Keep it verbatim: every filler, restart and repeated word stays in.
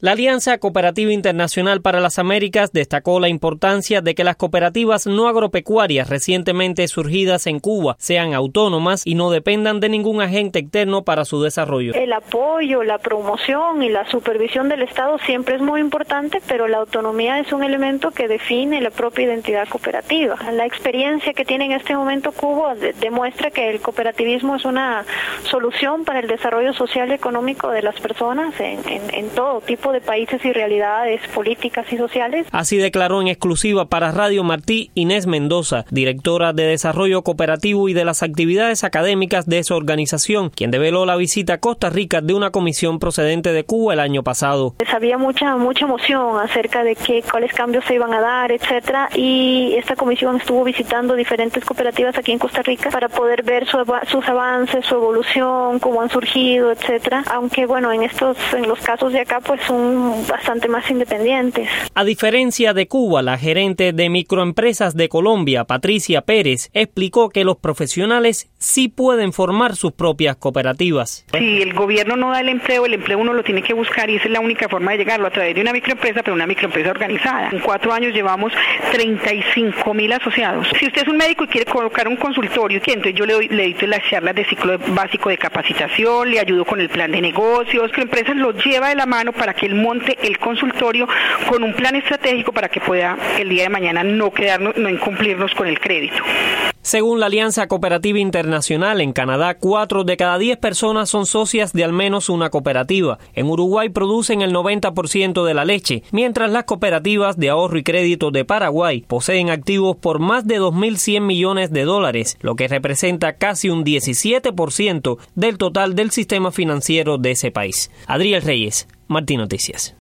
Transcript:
La Alianza Cooperativa Internacional para las Américas destacó la importancia de que las cooperativas no agropecuarias recientemente surgidas en Cuba sean autónomas y no dependan de ningún agente externo para su desarrollo. El apoyo, la promoción y la supervisión del Estado siempre es muy importante, pero la autonomía es un elemento que define la propia identidad cooperativa. La experiencia que tiene en este momento Cuba de- demuestra que el cooperativismo es una solución para el desarrollo social y económico de las personas en, en, en todo tipo de países y realidades políticas y sociales. Así declaró en exclusiva para Radio Martí Inés Mendoza, directora de Desarrollo Cooperativo y de las actividades académicas de su organización, quien develó la visita a Costa Rica de una comisión procedente de Cuba el año pasado. Había mucha mucha emoción acerca de qué, cuáles cambios se iban a dar, etcétera, y esta comisión estuvo visitando diferentes cooperativas aquí en Costa Rica para poder ver su, sus avances, su evolución, cómo han surgido, etcétera. Aunque bueno, en estos en los casos de acá pues son bastante más independientes. A diferencia de Cuba, la gerente de microempresas de Colombia, Patricia Pérez, explicó que los profesionales sí pueden formar sus propias cooperativas. Si el gobierno no da el empleo, el empleo uno lo tiene que buscar y esa es la única forma de llegarlo, a través de una microempresa, pero una microempresa organizada. En cuatro años llevamos treinta y cinco mil asociados. Si usted es un médico y quiere colocar un consultorio, entonces yo le doy, le edito las charlas de ciclo básico de capacitación, le ayudo con el plan de negocios, la empresa lo lleva de la mano para que él monte el consultorio con un plan estratégico para que pueda el día de mañana no quedarnos, no incumplirnos con el crédito. Según la Alianza Cooperativa Internacional, en Canadá, cuatro de cada diez personas son socias de al menos una cooperativa. En Uruguay producen el noventa por ciento de la leche, mientras las cooperativas de ahorro y crédito de Paraguay poseen activos por más de dos mil cien millones de dólares, lo que representa casi un diecisiete por ciento del total del sistema financiero de ese país. Adriel Reyes, Martí Noticias.